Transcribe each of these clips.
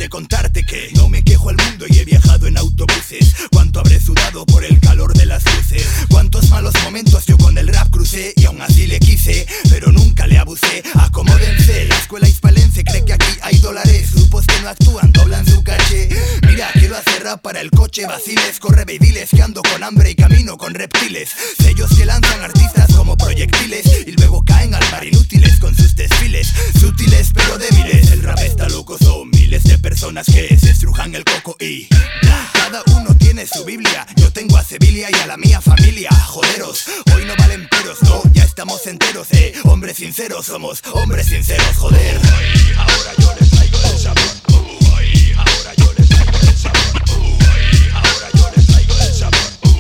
de contarte que no me quejo al mundo y he viajado en autobuses. Cuánto habré sudado por el calor de las luces. Cuántos malos momentos yo con el rap crucé y aún así le quise, pero nunca le abusé. Acomódense, la escuela hispalense cree que aquí hay dólares. Grupos que no actúan doblan su caché. Mira, quiero hacer rap para el coche, vaciles, corre y diles que ando con hambre y camino con reptiles. Sellos que lanzan artistas como proyectiles y luego caen al mar inútiles con sus desfiles. Sutiles pero débiles, el rap está loco. Son miles de personas que se estrujan el coco y cada uno tiene su Biblia. Yo tengo a Sevilla y a la mía familia. Joderos, hoy no valen peros, no, ya estamos enteros, hombres sinceros, somos hombres sinceros, joder. Ahora yo les traigo el sabor. Ahora yo les traigo el sabor. Ahora yo les traigo el sabor.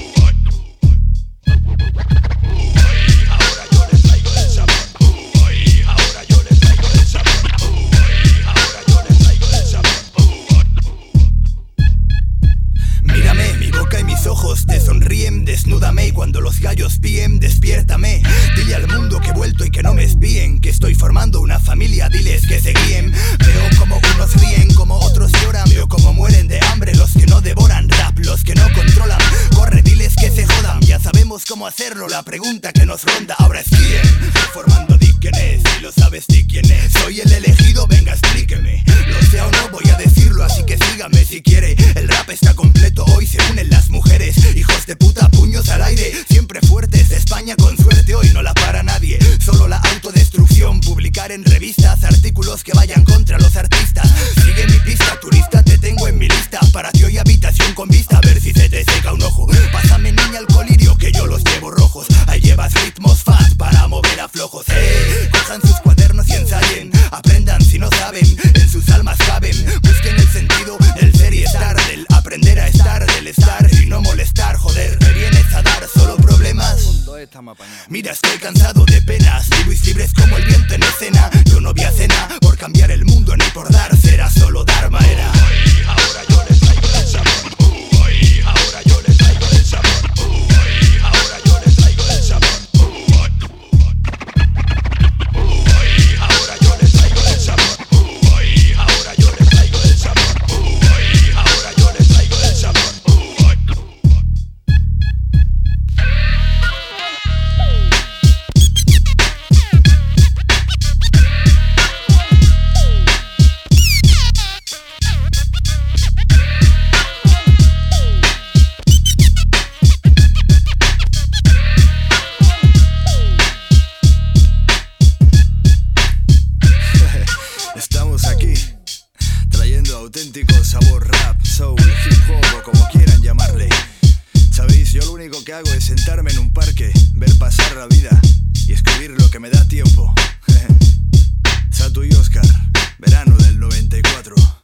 Ahora yo les traigo el sabor. Ahora yo les traigo el sabor. Ahora yo les traigo el sabor. Mírame, mi boca y mis ojos te sonríen. Desnúdame y cuando los gallos píen, despiértame. Dile al mundo que he vuelto y que no me espíen, que estoy formando una familia, diles que se guíen. Veo como unos ríen, como otros lloran. Veo como mueren de hambre los que no devoran rap, los que no controlan. Corre, diles que se jodan, ya sabemos cómo hacerlo. La pregunta que nos ronda ahora es quién. Formando di quién es, si lo sabes di quién es. Soy el elegido, venga explíqueme. Lo sea o no voy a decirlo, así que sígame si quiere. El rap está completo, hoy se unen las mujeres. Hijos de puta, puños al aire, siempre fuertes. España con suerte hoy no la para nadie. Solo la autodestrucción, publicar en revistas artículos que vayan contra los artistas. Sigue mi pista, turista, te tengo en mi lista. Para ti hoy habitación con vista, a ver si se te seca un ojo. Pásame niña el colirio que yo los llevo rojos. Ahí llevas ritmos fat para mover a flojos. Cojan sus cuadernos y ensayen, aprendan si no saben, en sus almas caben. Busquen el sentido del ser y estar, del aprender a estar, del estar y no molestar. Joder, me vienes a dar solo problemas. Mira, estoy cansado de penas, libres libres como el viento en escena. Yo no vi a cena por cambiar el mundo ni por dar, será solo Dharma era. Ahora yo les traigo el sabor. Ahora yo les traigo el sabor. Ahora yo les traigo el sabor. Ahora yo les traigo el sabor. Ahora yo les traigo el sabor. Ahora yo les traigo el sabor. Estamos aquí, trayendo auténtico sabor rap, soul, hip hop o como quieran llamarle. Sabéis, yo lo único que hago es sentarme en un parque, ver pasar la vida y escribir lo que me da tiempo. Satu y Oscar, verano del 94.